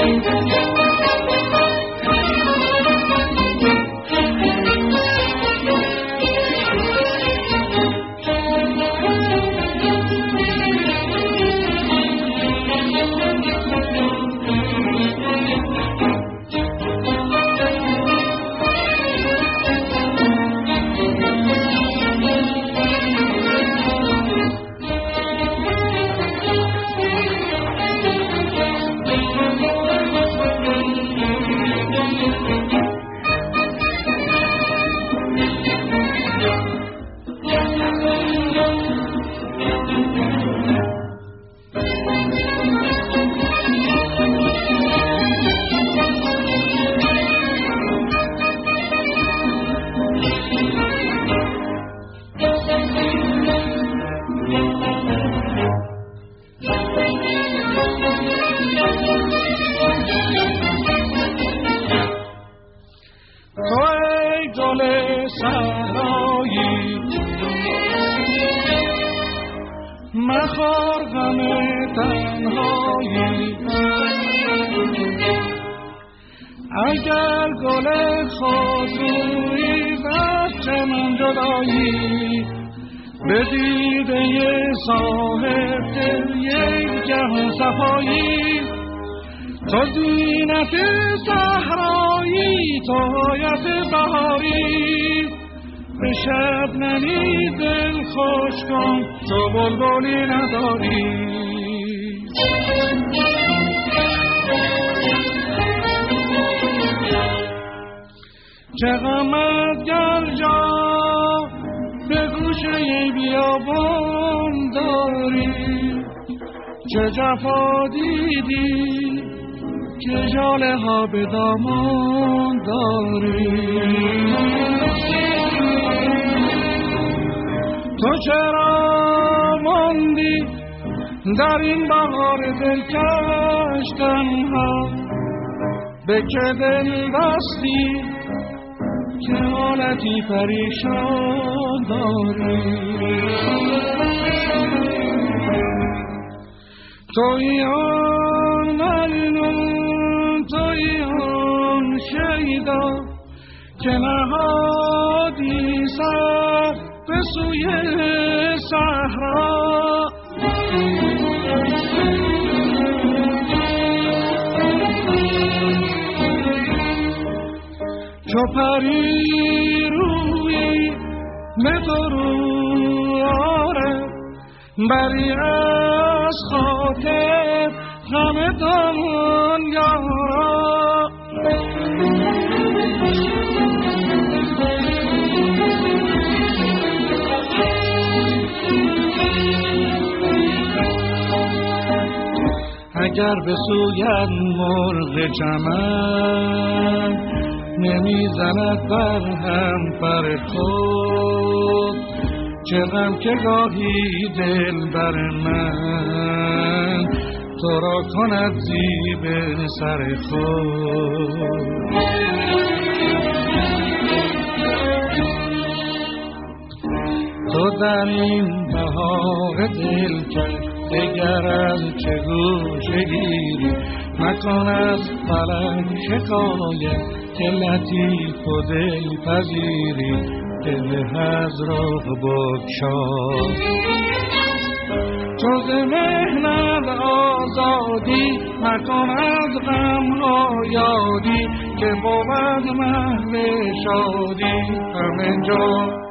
مخور غم تنهایی اگر گل خودرویی و چمن جدایی به دیده صاحب دل یک جهان صفایی تو زینت صحرایی تو حیات بهاری به شبنمی دل خوش کن تو بلبلی نداری چه غمت گر جا به گوشه بیابان داری چه جفا دیدی که ژاله ها به دامان داری تو چرا ماندی در این بهار دلکش تنها به که دل بستی که حالتی پریشان داری تویی آن مجنون تویی آن شیدا که نهادی سر به سوی صحرا چو پری روی مترو آره بری از خاطر غم دنیارا اگر به سویت مرغ چمن نمیزند بر هم پر خود چه غم که گاهی دل بر من تو را کند زیب سر خود تو در این بهار دل که دگر از چه گوشه گیری مکن از فلک شکایت که لطیف و دل پذیری دل از راه بگشای چو ز محنت آزادی مکن از غم ها یادی که بود محو شادی همه جا